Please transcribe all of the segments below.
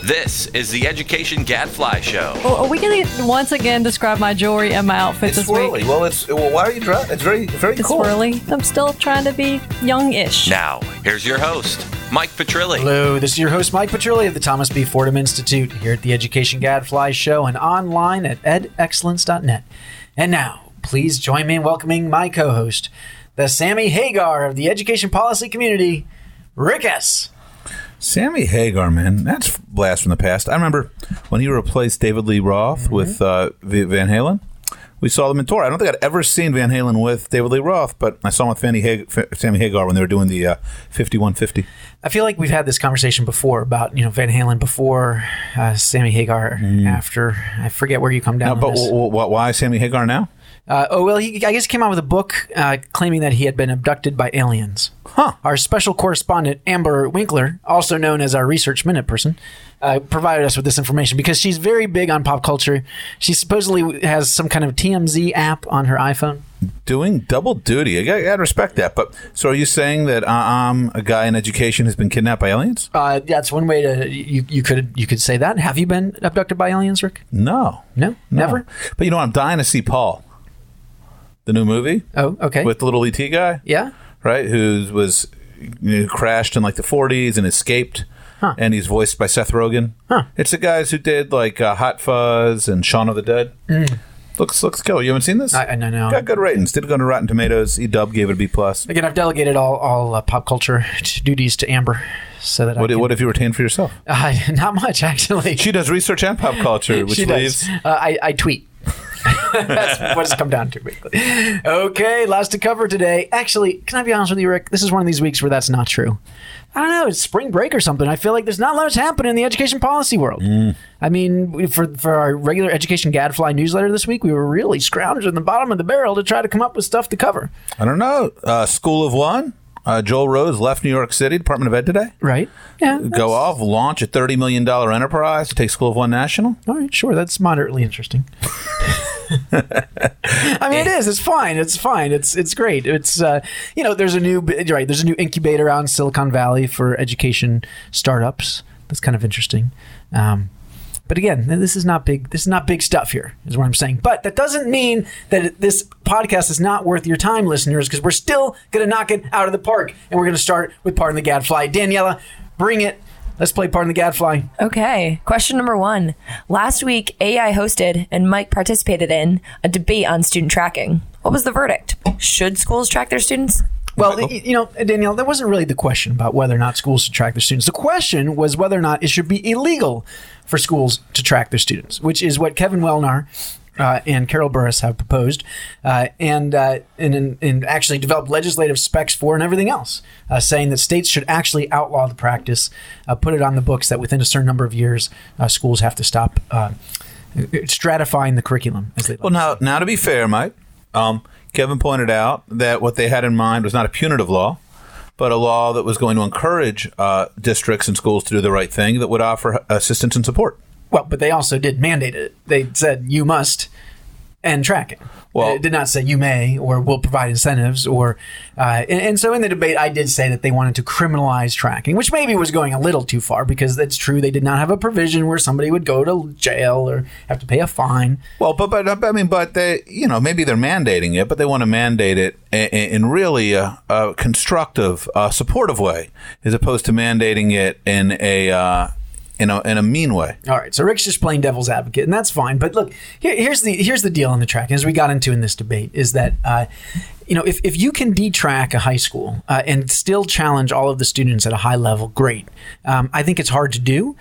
This is the Education Gadfly Show. Are we going to once again describe my jewelry and my outfit It's this swirly. week? Well, why are you dressed? It's very It's cool. swirly. I'm still trying to be young-ish. Now, here's your host, Mike Petrilli. Hello, this is your host, Mike Petrilli of the Thomas B. Fordham Institute here at the Education Gadfly Show and online at edexcellence.net. And now, please join me in welcoming my co-host, the Sammy Hagar of the education policy community, Rick S. Sammy Hagar, man, that's a blast from the past. I remember when he replaced David Lee Roth with Van Halen. We saw them in tour. I don't think I'd ever seen Van Halen with David Lee Roth, but I saw him with Sammy Hagar when they were doing the 5150. I feel like we've had this conversation before about, Van Halen before, Sammy Hagar after. I forget where you come down on this. Why Sammy Hagar now? He I guess came out with a book claiming that he had been abducted by aliens. Huh. Our special correspondent, Amber Winkler, also known as our Research Minute person, provided us with this information because she's very big on pop culture. She supposedly has some kind of TMZ app on her iPhone. Doing double duty. I gotta respect that. But so are you saying that a guy in education has been kidnapped by aliens? That's one way to you could say that. Have you been abducted by aliens, Rick? No, Never. But I'm dying to see Paul, the new movie. Oh, okay. With the little ET guy. Yeah. Right, who was crashed in like the 40s and escaped, and he's voiced by Seth Rogen. It's the guys who did like Hot Fuzz and Shaun of the Dead. Looks killer. You haven't seen this? I know. Got good ratings. Did go to Rotten Tomatoes. EW gave it a B+. Again, I've delegated all pop culture duties to Amber, so that What have you retained for yourself? Not much, actually. She does research and pop culture, which She leaves. does. I tweet. That's what it's come down to, basically. Okay, lots to cover today. Actually, can I be honest with you, Rick? This is one of these weeks where that's not true. I don't know. It's spring break or something. I feel like there's not much happening in the education policy world. I mean, for our regular Education Gadfly newsletter this week, we were really scrounging the bottom of the barrel to try to come up with stuff to cover. I don't know. School of One. Joel Rose left New York City Department of Ed today. Right. Yeah. Go off, launch a $30 million enterprise to take School of One national. All right, sure. That's moderately interesting. I mean, it is. It's fine. It's fine. It's great. It's there's a new incubator out in Silicon Valley for education startups. That's kind of interesting. But again, this is not big. This is not big stuff here, is what I'm saying. But that doesn't mean that this podcast is not worth your time, listeners, because we're still going to knock it out of the park. And we're going to start with Pardon the Gadfly. Daniela, bring it. Let's play Pardon the Gadfly. Okay. Question number 1. Last week, AI hosted and Mike participated in a debate on student tracking. What was the verdict? Should schools track their students? Well, Danielle, that wasn't really the question about whether or not schools should track their students. The question was whether or not it should be illegal for schools to track their students, which is what Kevin Wellnar and Carol Burris have proposed, and actually developed legislative specs for and everything else, saying that states should actually outlaw the practice, put it on the books that within a certain number of years, schools have to stop stratifying the curriculum. As they Well, now to be fair, Mike, Kevin pointed out that what they had in mind was not a punitive law, but a law that was going to encourage districts and schools to do the right thing that would offer assistance and support. Well, but they also did mandate it. They said you must and track it. Well, it did not say you may or will provide incentives or and so in the debate I did say that they wanted to criminalize tracking, which maybe was going a little too far because that's true. They did not have a provision where somebody would go to jail or have to pay a fine. Well, but they maybe they're mandating it, but they want to mandate it in really a constructive, supportive way, as opposed to mandating it in a mean way. All right, so Rick's just playing devil's advocate, and that's fine. But look, here's the deal on the track. As we got into in this debate, is that if you can detrack a high school and still challenge all of the students at a high level, great. I think it's hard to do.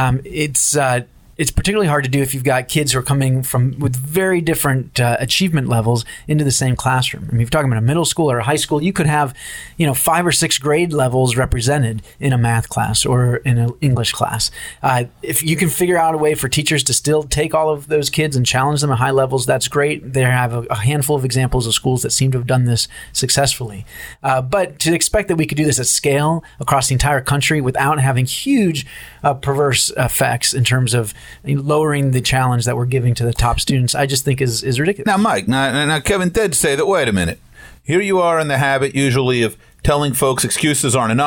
It's particularly hard to do if you've got kids who are coming with very different achievement levels into the same classroom. I mean, if you're talking about a middle school or a high school, you could have, 5 or 6 grade levels represented in a math class or in an English class. If you can figure out a way for teachers to still take all of those kids and challenge them at high levels, that's great. There have a handful of examples of schools that seem to have done this successfully. But to expect that we could do this at scale across the entire country without having huge perverse effects in terms of lowering the challenge that we're giving to the top students, I just think is ridiculous. Now, Mike, now Kevin did say that, wait a minute, here you are in the habit usually of telling folks excuses aren't enough,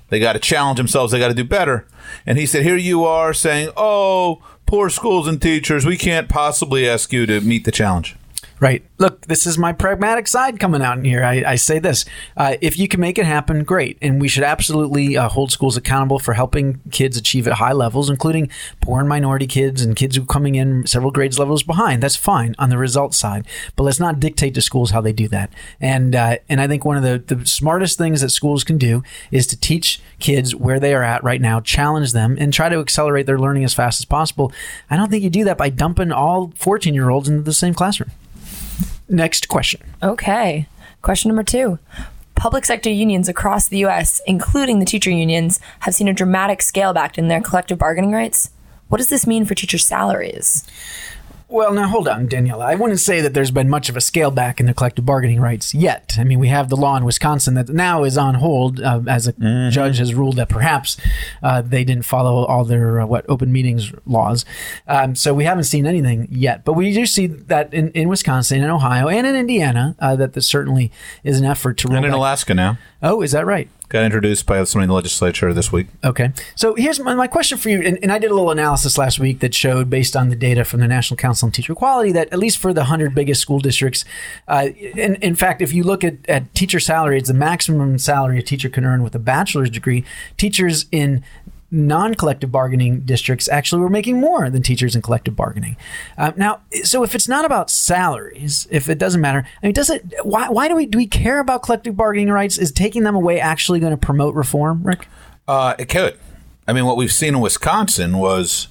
They got to challenge themselves. They got to do better. And he said, here you are saying, oh, poor schools and teachers, we can't possibly ask you to meet the challenge. Right. Look, this is my pragmatic side coming out in here. I say this. If you can make it happen, great. And we should absolutely hold schools accountable for helping kids achieve at high levels, including poor and minority kids and kids who are coming in several grades levels behind. That's fine on the results side. But let's not dictate to schools how they do that. And I think one of the smartest things that schools can do is to teach kids where they are at right now, challenge them, and try to accelerate their learning as fast as possible. I don't think you do that by dumping all 14-year-olds into the same classroom. Next question. Okay. Question number 2. Public sector unions across the U.S., including the teacher unions, have seen a dramatic scale back in their collective bargaining rights. What does this mean for teacher salaries? Well, now hold on, Daniela. I wouldn't say that there's been much of a scale back in the collective bargaining rights yet. I mean, we have the law in Wisconsin that now is on hold as a judge has ruled that perhaps they didn't follow all their open meetings laws. So we haven't seen anything yet. But we do see that in Wisconsin, in Ohio, and in Indiana, that there certainly is an effort to roll And in back. Alaska now. Oh, is that right? Got introduced by somebody in the legislature this week. Okay. So here's my question for you. And I did a little analysis last week that showed, based on the data from the National Council on Teacher Equality, that at least for the 100 biggest school districts, in fact, if you look at teacher salaries, the maximum salary a teacher can earn with a bachelor's degree, teachers in non-collective bargaining districts actually were making more than teachers in collective bargaining. Now, so if it's not about salaries, if it doesn't matter, I mean, why do we care about collective bargaining rights? Is taking them away actually going to promote reform, Rick? It could. I mean, what we've seen in Wisconsin was,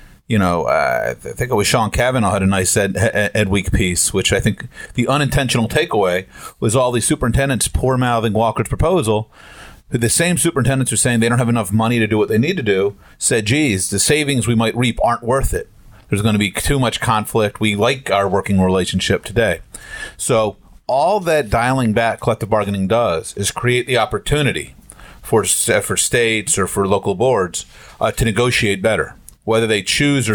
I think it was Sean Cavanaugh had a nice Ed Week piece, which I think the unintentional takeaway was all these superintendents poor-mouthing Walker's proposal. The same superintendents are saying they don't have enough money to do what they need to do, said, geez, the savings we might reap aren't worth it. There's going to be too much conflict. We like our working relationship today. So all that dialing back collective bargaining does is create the opportunity for states or for local boards to negotiate better. Whether they choose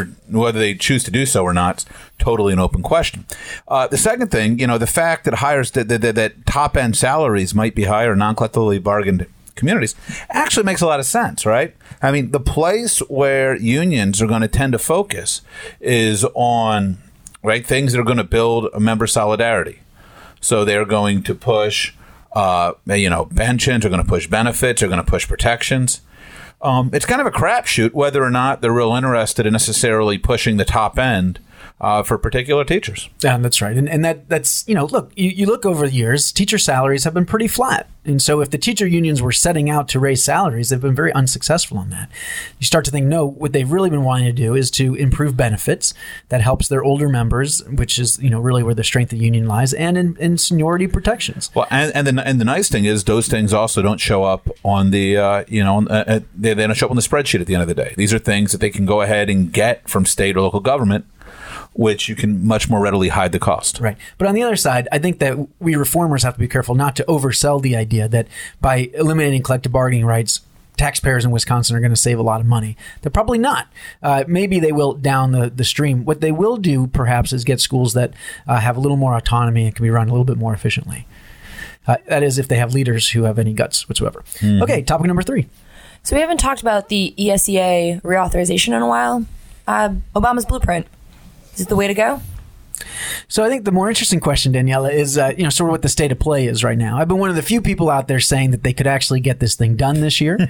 to do so or not, is totally an open question. The second thing, the fact that that top end salaries might be higher in non-collectively bargained communities actually makes a lot of sense, right? I mean, the place where unions are going to tend to focus is on things that are going to build a member solidarity. So they're going to push, pensions, they're going to push benefits, they're going to push protections. It's kind of a crapshoot whether or not they're real interested in necessarily pushing the top end for particular teachers. Yeah, that's right. And that's, look, you look over the years, teacher salaries have been pretty flat. And so if the teacher unions were setting out to raise salaries, they've been very unsuccessful on that. You start to think, no, what they've really been wanting to do is to improve benefits that helps their older members, which is, really where the strength of the union lies, and in seniority protections. Well, and the nice thing is those things also don't show up on the, they don't show up on the spreadsheet at the end of the day. These are things that they can go ahead and get from state or local government, which you can much more readily hide the cost. Right. But on the other side, I think that we reformers have to be careful not to oversell the idea that by eliminating collective bargaining rights, taxpayers in Wisconsin are going to save a lot of money. They're probably not. Maybe they will down the stream. What they will do, perhaps, is get schools that have a little more autonomy and can be run a little bit more efficiently. That is, if they have leaders who have any guts whatsoever. Mm-hmm. Okay, topic number 3. So we haven't talked about the ESEA reauthorization in a while. Obama's blueprint. Is it the way to go? So I think the more interesting question, Daniela, is sort of what the state of play is right now. I've been one of the few people out there saying that they could actually get this thing done this year.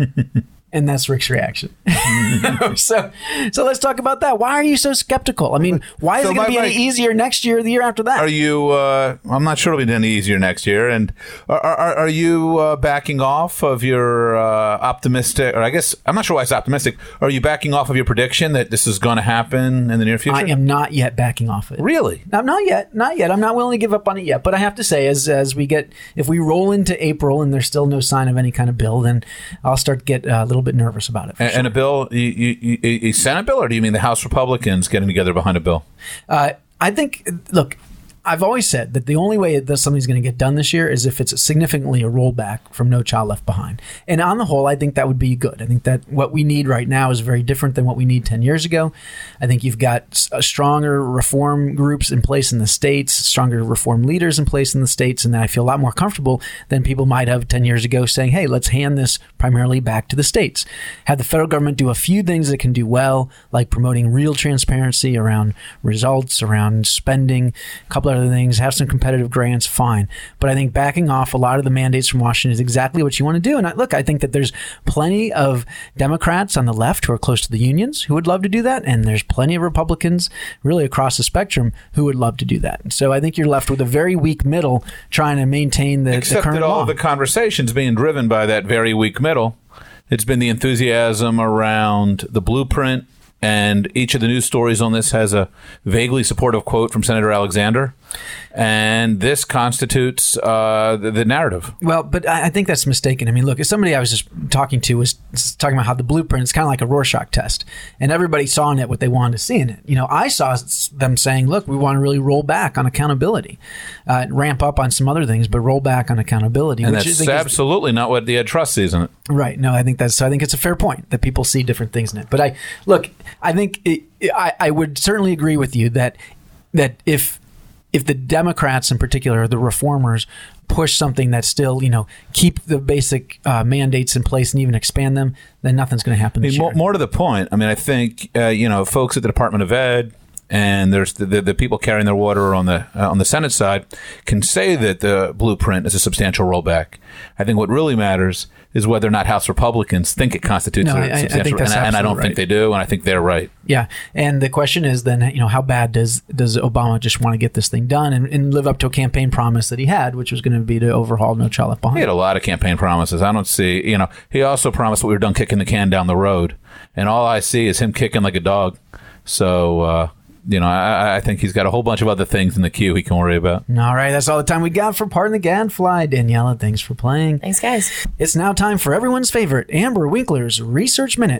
And that's Rick's reaction. So let's talk about that. Why are you so skeptical? I mean, why is it going to be any easier next year or the year after that? Are you, I'm not sure it'll be any easier next year. And are you backing off of your optimistic, or I guess, I'm not sure why it's optimistic. Are you backing off of your prediction that this is going to happen in the near future? I am not yet backing off it. Really? No, not yet. I'm not willing to give up on it yet. But I have to say, if we roll into April and there's still no sign of any kind of bill, then I'll start to get a little bit nervous about it. And a bill, a Senate bill, or do you mean the House Republicans getting together behind a bill? I think, look, I've always said that the only way that something's going to get done this year is if it's significantly a rollback from No Child Left Behind. And on the whole, I think that would be good. I think that what we need right now is very different than what we need 10 years ago. I think you've got stronger reform groups in place in the states, stronger reform leaders in place in the states, and I feel a lot more comfortable than people might have 10 years ago saying, hey, let's hand this primarily back to the states. Have the federal government do a few things that can do well, like promoting real transparency around results, around spending, a couple other things, have some competitive grants, fine. But I think backing off a lot of the mandates from Washington is exactly what you want to do. And I think that there's plenty of Democrats on the left who are close to the unions who would love to do that. And there's plenty of Republicans really across the spectrum who would love to do that. So I think you're left with a very weak middle trying to maintain the Except current that all law. the conversation's being driven by that very weak middle. It's been the enthusiasm around the blueprint, and each of the news stories on this has a vaguely supportive quote from Senator Alexander. And this constitutes the narrative. Well, but I think that's mistaken. I mean, look, if somebody I was just talking to was talking about how the blueprint is kind of like a Rorschach test, and everybody saw in it what they wanted to see in it. You know, I saw them saying, look, we want to really roll back on accountability, ramp up on some other things, but roll back on accountability. And that's absolutely not what the Ed Trust sees in it. Right. No, I think it's a fair point that people see different things in it. But I think I would certainly agree with you that if the Democrats in particular, the reformers, push something that still, keep the basic mandates in place and even expand them, then nothing's going to happen this year. More to the point, I think, folks at the Department of Ed and there's the people carrying their water on the Senate side can say that the blueprint is a substantial rollback. I think what really matters is whether or not House Republicans think it constitutes a substantial, and I don't think they do, and I think they're right. Yeah, and the question is then, how bad does Obama just want to get this thing done and live up to a campaign promise that he had, which was going to be to overhaul No Child Left Behind? He had a lot of campaign promises. I don't see, he also promised that we were done kicking the can down the road, and all I see is him kicking like a dog. So, I think he's got a whole bunch of other things in the queue he can worry about. All right, that's all the time we got for Pardon the Gadfly. Daniela, thanks for playing. Thanks, guys. It's now time for everyone's favorite, Amber Winkler's Research Minute.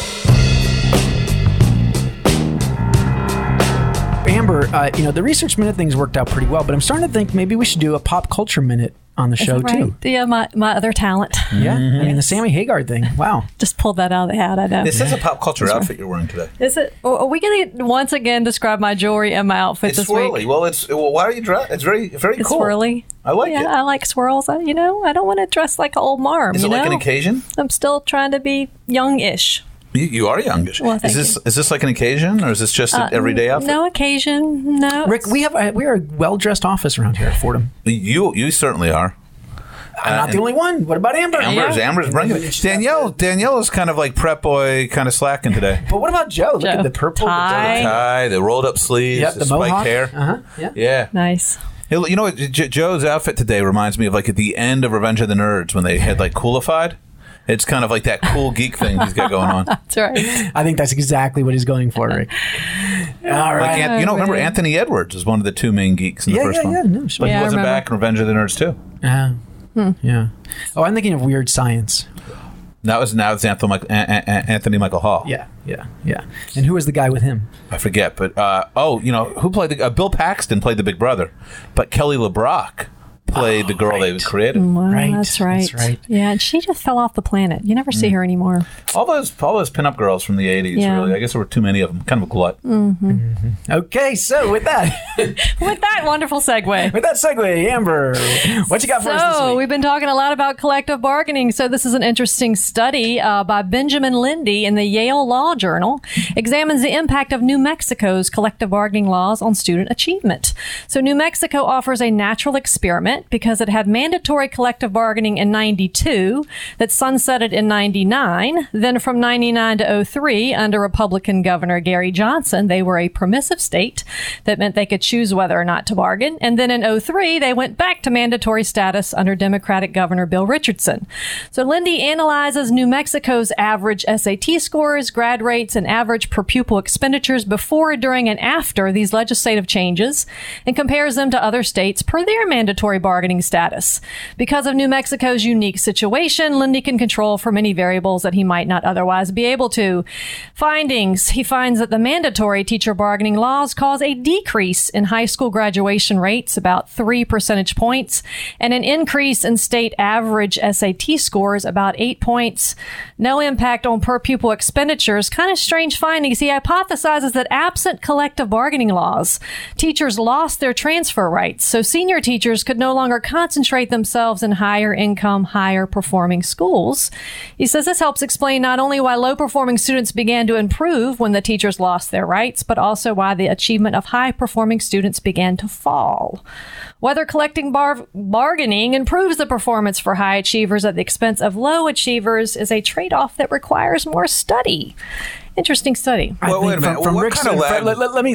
Amber, the Research Minute thing's worked out pretty well, but I'm starting to think maybe we should do a pop culture minute on the show, too. Yeah, my other talent. Yeah, I mean, the Sammy Hagar thing. Wow. Just pulled that out of the hat, I know. This is a pop culture outfit you're wearing today. Is it? Are we going to once again describe my jewelry and my outfit this swirly. week? Well, why are you dressed? It's very, very It's cool. swirly. I like it. Yeah, I like swirls. I don't want to dress like an old marm. Is it like an occasion? I'm still trying to be youngish. You are youngish. Well, is this like an occasion, or is this just an everyday outfit? No occasion. No. Rick, we are a well-dressed office around here at Fordham. You certainly are. I'm not the only one. What about Amber? Amber's bringing it. Danielle is kind of like prep boy, kind of slacking today. But what about Joe? Look at the purple tie. The rolled up sleeves, the spiked mohawk hair. Yeah. Nice. You know what? Joe's outfit today reminds me of like at the end of Revenge of the Nerds when they had like coolified. It's kind of like that cool geek thing he's got going on. That's right. I think that's exactly what he's going for, Rick. All right. Remember Anthony Edwards was one of the two main geeks in the first one. Yeah, no, sure. But he I wasn't remember. back in Revenge of the Nerds too. Yeah. Oh, I'm thinking of Weird Science. Now it's Anthony Michael Hall. Yeah. And who was the guy with him? I forget, but who played Bill Paxton played the big brother, but Kelly LeBrock played the girl they created. Wow, Right. That's right. Yeah, and she just fell off the planet. You never see her anymore. All those pinup girls from the 80s, Yeah. really. I guess there were too many of them. Kind of a glut. Okay, so with that With that wonderful segue. segue, Amber, what you got for us this So week? we've been talking a lot about collective bargaining. So this is an interesting study by Benjamin Lindy in the Yale Law Journal. Examines the impact of New Mexico's collective bargaining laws on student achievement. So New Mexico offers a natural experiment because it had mandatory collective bargaining in 92 that sunsetted in 99. Then from 99 to 03, under Republican Governor Gary Johnson, they were a permissive state. That meant they could choose whether or not to bargain. And then in 03, they went back to mandatory status under Democratic Governor Bill Richardson. So Lindy analyzes New Mexico's average SAT scores, grad rates, and average per pupil expenditures before, during, and after these legislative changes and compares them to other states per their mandatory bargaining bargaining status. Because of New Mexico's unique situation, Lindy can control for many variables that he might not otherwise be able to. Findings. He finds that the mandatory teacher bargaining laws cause a decrease in high school graduation rates, about 3 percentage points, and an increase in state average SAT scores, about 8 points. No impact on per pupil expenditures. Kind of strange findings. He hypothesizes that absent collective bargaining laws, teachers lost their transfer rights, so senior teachers could no longer concentrate themselves in higher income, higher performing schools. He says this helps explain not only why low performing students began to improve when the teachers lost their rights, but also why the achievement of high performing students began to fall. Whether collecting bargaining improves the performance for high achievers at the expense of low achievers is a trade-off that requires more study. Interesting study. Well, wait a minute. From What Rick's, kind of lag-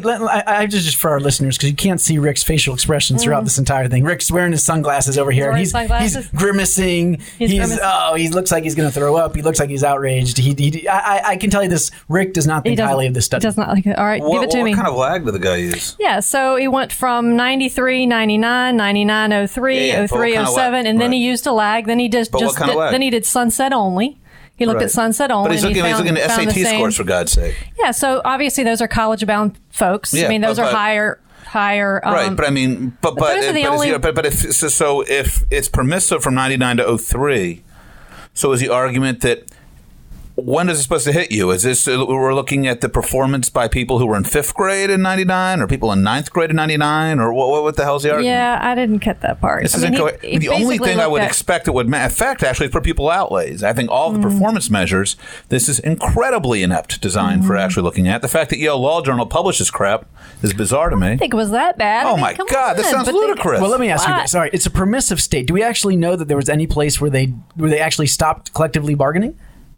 I just for our listeners, because you can't see Rick's facial expressions throughout this entire thing. Rick's wearing his sunglasses over here. wearing He's sunglasses? grimacing. Grimacing. He looks like he's going to throw up. He looks like he's outraged. I can tell you this. Rick does not think highly of this study. Does not like it. All right, give it to me. What kind of lag did the guy use? Yeah, so he went from 93, 99, 99, 03, Yeah, but 03, what kind of 07, lag? and then he Right. used a lag. Then he But what kind of lag? then he did sunset only. He looked at sunset only. But he's and looking, he found at the SAT same- scores, for God's sake. Yeah, so obviously those are college-bound folks. Yeah, I mean, those are but- higher. Right, but I mean, but those are the only- if it's permissive from 99 to 03, so is the argument that when is it supposed to hit you? Is this we're looking at the performance by people who were in 5th grade in 99, or people in 9th grade in 99, or what the hell's the argument? Yeah, I didn't get that part. This I mean, isn't he the only basically thing I looked would at- expect it would affect actually is per pupil outlays. I think all the performance measures, this is incredibly inept design for actually looking at. The fact that Yale Law Journal published this crap is bizarre to me. I think it was that bad. Oh I mean, my come God, this on, sounds but they- ludicrous. Well, let me ask you What? this. Sorry, it's a permissive state. Do we actually know that there was any place where they actually stopped collectively bargaining?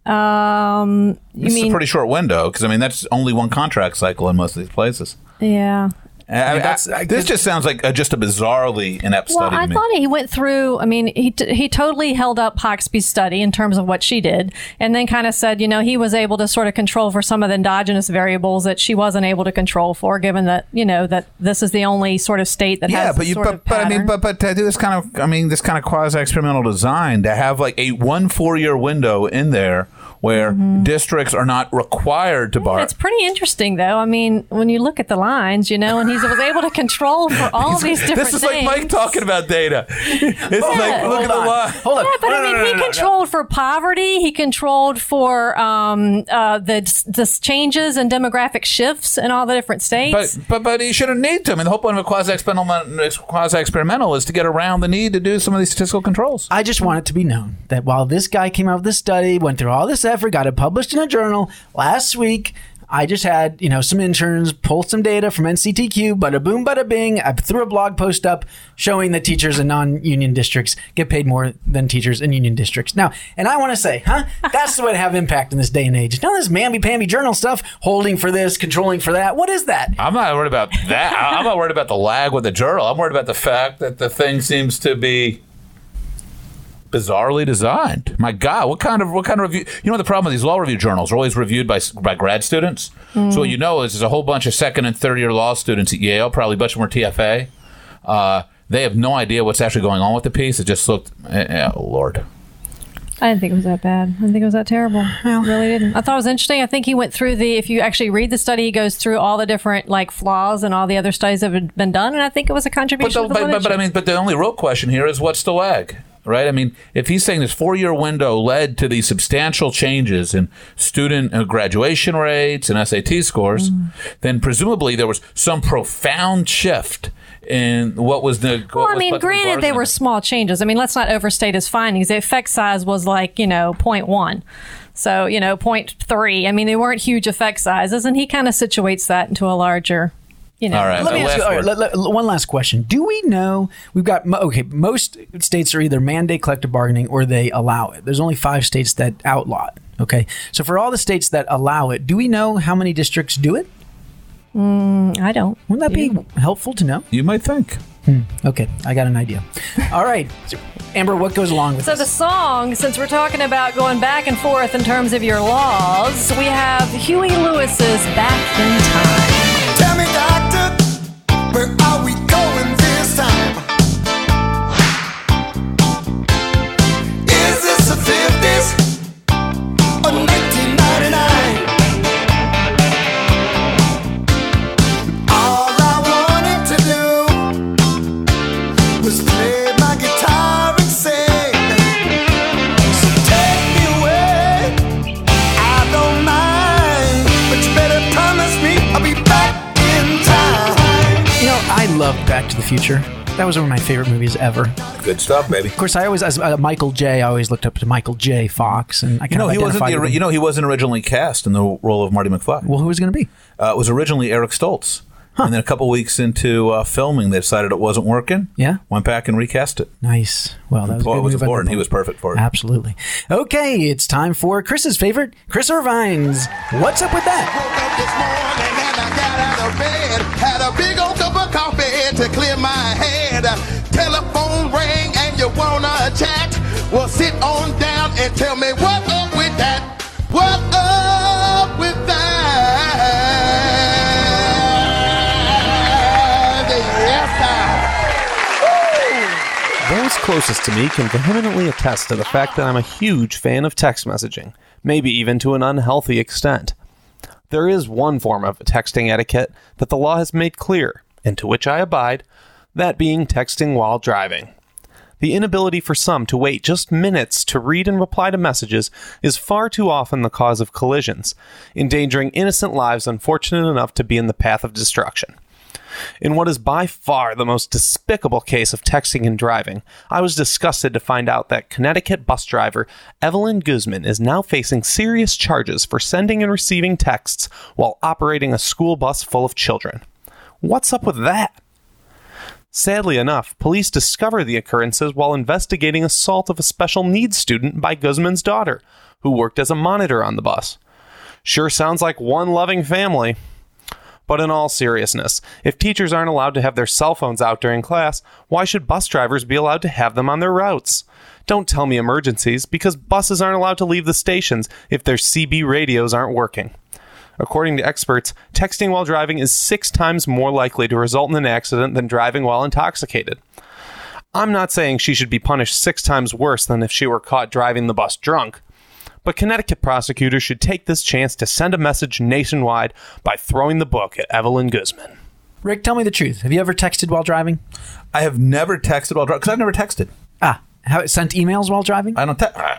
You This is mean a pretty short window because I mean that's only one contract cycle in most of these places. yeah. This just sounds like just a bizarrely inept Well, study I to me. thought he went through. I mean, he totally held up Hoxby's study in terms of what she did, and then kind of said, he was able to sort of control for some of the endogenous variables that she wasn't able to control for, given that that this is the only sort of state that has this sort of pattern. but to do this kind of quasi experimental design to have like a 1 4-year window in there where districts are not required to bargain. It's pretty interesting, though. I mean, when you look at the lines, and he was able to control for all these different This is things. like Mike talking about data. It's like look at the line. Hold on. Yeah, but I mean, he controlled for poverty. He controlled for the changes and demographic shifts in all the different states. But he shouldn't need to. I mean, the whole point of a quasi-experimental is to get around the need to do some of these statistical controls. I just want it to be known that while this guy came out with this study, went through all this effort, got it published in a journal last week, I just had, some interns pull some data from NCTQ, bada boom, bada bing. I threw a blog post up showing that teachers in non-union districts get paid more than teachers in union districts. Now, and I want to say, that's the way to have impact in this day and age. None of this mamby-pamby journal stuff, holding for this, controlling for that. What is that? I'm not worried about that. I'm not worried about the lag with the journal. I'm worried about the fact that the thing seems to be bizarrely designed. My God, what kind of review? The problem with these law review journals are always reviewed by grad students. So what you know is there's a whole bunch of 2nd and 3rd year law students at Yale, probably a bunch more TFA. They have no idea what's actually going on with the piece. It just looked, oh Lord. I didn't think it was that bad. I didn't think it was that terrible. I really didn't. I thought it was interesting. I think he went through if you actually read the study, he goes through all the different flaws and all the other studies that have been done, and I think it was a contribution. But the only real question here is what's the lag? Right? I mean, if he's saying this 4-year window led to these substantial changes in student graduation rates and SAT scores, then presumably there was some profound shift in what was the. Well, I mean, granted, they were small changes. I mean, let's not overstate his findings. The effect size was 0.1. So, 0.3. I mean, they weren't huge effect sizes, and he kind of situates that into a larger. All right. Let me ask you one last question. Do we know we've got most states are either mandate collective bargaining or they allow it. There's only 5 states that outlaw it. Okay, so for all the states that allow it, do we know how many districts do it? I don't. Wouldn't that be helpful to know? You might think. Okay, I got an idea. All right, so, Amber, what goes along with So this? the song, since we're talking about going back and forth in terms of your laws, we have Huey Lewis's "Back in Time." Tell me, doctor, where are we going this time? loved Back to the Future. That was one of my favorite movies ever. Good stuff, baby. Of course, I always, as Michael J, I always looked up to Michael J. Fox, and I kind of identified with him. He wasn't originally cast in the role of Marty McFly. Well, who was it going to be? It was originally Eric Stoltz. And then a couple weeks into filming, they decided it wasn't working. Yeah. Went back and recast it. Nice. Well, that was a good move. Important. He was perfect for it. Absolutely. Okay, it's time for Chris's favorite, Chris Irvine's What's Up With That? Woke up this morning and I got out of bed. Had a big old cup of coffee to clear my head. Telephone rang and you wanna chat? Well, sit on down and tell me what up with that? What up with that? Those closest to me can vehemently attest to the fact that I'm a huge fan of text messaging, maybe even to an unhealthy extent. There is one form of texting etiquette that the law has made clear, and to which I abide, that being texting while driving. The inability for some to wait just minutes to read and reply to messages is far too often the cause of collisions, endangering innocent lives unfortunate enough to be in the path of destruction. In what is by far the most despicable case of texting and driving, I was disgusted to find out that Connecticut bus driver Evelyn Guzman is now facing serious charges for sending and receiving texts while operating a school bus full of children. What's up with that? Sadly enough, police discover the occurrences while investigating assault of a special needs student by Guzman's daughter, who worked as a monitor on the bus. Sure sounds like one loving family. But in all seriousness, if teachers aren't allowed to have their cell phones out during class, why should bus drivers be allowed to have them on their routes? Don't tell me emergencies, because buses aren't allowed to leave the stations if their CB radios aren't working. According to experts, texting while driving is 6 times more likely to result in an accident than driving while intoxicated. I'm not saying she should be punished 6 times worse than if she were caught driving the bus drunk. But Connecticut prosecutors should take this chance to send a message nationwide by throwing the book at Evelyn Guzman. Rick, tell me the truth. Have you ever texted while driving? I have never texted while driving because I've never texted. Sent emails while driving? I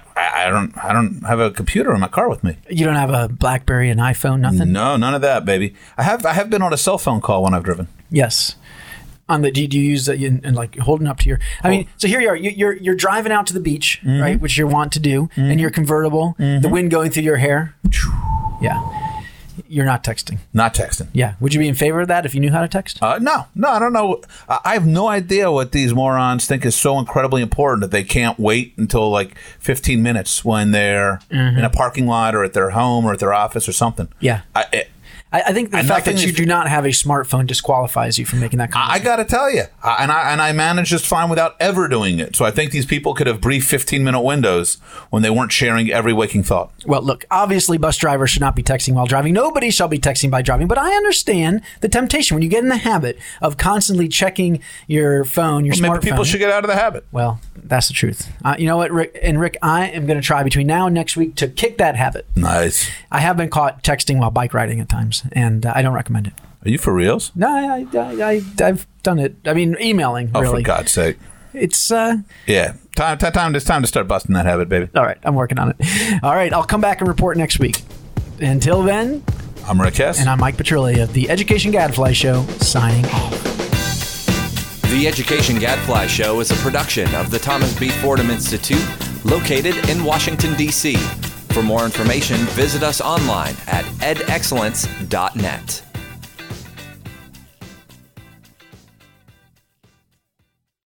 don't have a computer in my car with me. You don't have a BlackBerry, an iPhone, nothing? No, none of that, baby. I have been on a cell phone call when I've driven. Yes. Do you use that and like holding up to your? I mean, so here you are. You're driving out to the beach, right? Which you want to do, and you're convertible. The wind going through your hair. Yeah. You're not texting. Not texting. Yeah. Would you be in favor of that if you knew how to text? No, I don't know. I have no idea what these morons think is so incredibly important that they can't wait until like 15 minutes when they're in a parking lot or at their home or at their office or something. Yeah. I think the fact that you do not have a smartphone disqualifies you from making that comment. I got to tell you, and I managed just fine without ever doing it. So I think these people could have brief 15-minute windows when they weren't sharing every waking thought. Well, look, obviously bus drivers should not be texting while driving. Nobody shall be texting by driving. But I understand the temptation when you get in the habit of constantly checking your phone, your smartphone. Maybe people should get out of the habit. Well, that's the truth. You know what, Rick? And Rick, I am going to try between now and next week to kick that habit. Nice. I have been caught texting while bike riding at times, and I don't recommend it. Are you for reals? No, I've done it. I mean, emailing, really. Oh, for God's sake. It's, yeah. It's time to start busting that habit, baby. All right. I'm working on it. All right. I'll come back and report next week. Until then, I'm Rick Hess. And I'm Mike Petrilli of the Education Gadfly Show, signing off. The Education Gadfly Show is a production of the Thomas B. Fordham Institute, located in Washington, D.C. For more information, visit us online at edexcellence.net.